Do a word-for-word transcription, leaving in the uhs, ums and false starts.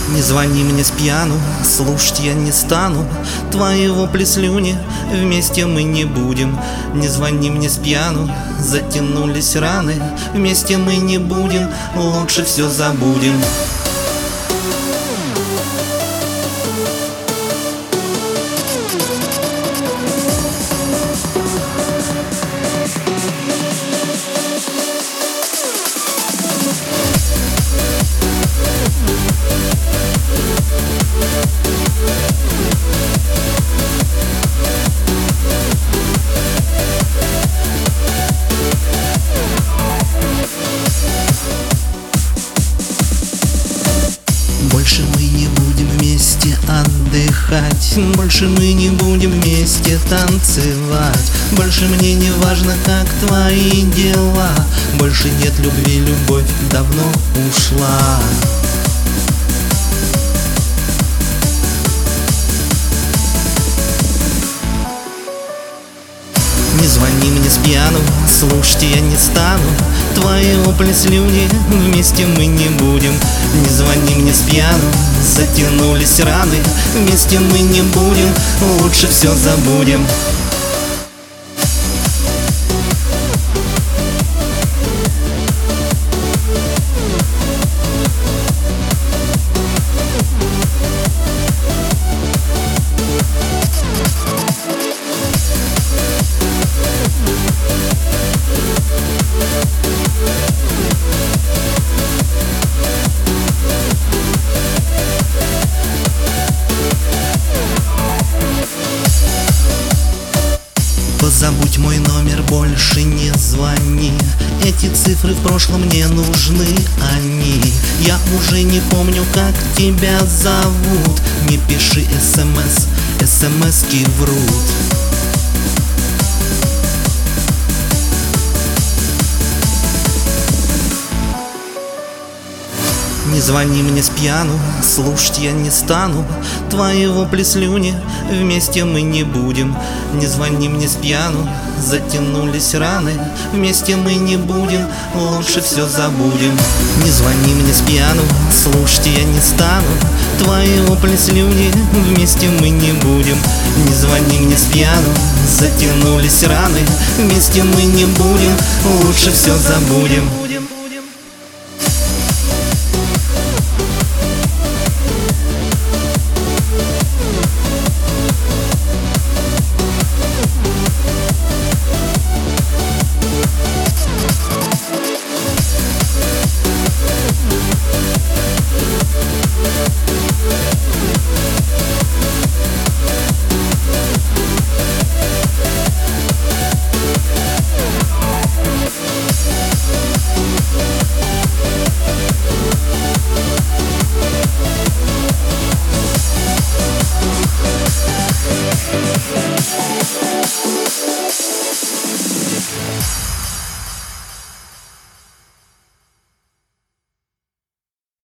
Не звони мне с пьяну, слушать я не стану. Твои вопли слюни, вместе мы не будем. Не звони мне с пьяну, затянулись раны. Вместе мы не будем, лучше все забудем. Больше мы не будем вместе отдыхать, больше мы не будем вместе танцевать. Больше мне не важно, как твои дела. Больше нет любви, любовь давно ушла. Не звони мне с пьяну, слушать я не стану. Твои вопли слюни, вместе мы не будем. Не звони мне с пьяну, затянулись раны. Вместе мы не будем, лучше все забудем. Забудь мой номер, больше не звони. Эти цифры в прошлом не нужны они. Я уже не помню, как тебя зовут. Не пиши смс, смски врут. Не звони мне с пьяну, слушать я не стану. Твои вопли слюни, вместе мы не будем. Не звони мне с пьяну, затянулись раны. Вместе мы не будем, лучше все забудем. Не звони мне с пьяну, слушать я не стану. Твои вопли слюни, вместе мы не будем. Не звони мне с пьяну, затянулись раны. Вместе мы не будем, лучше все забудем.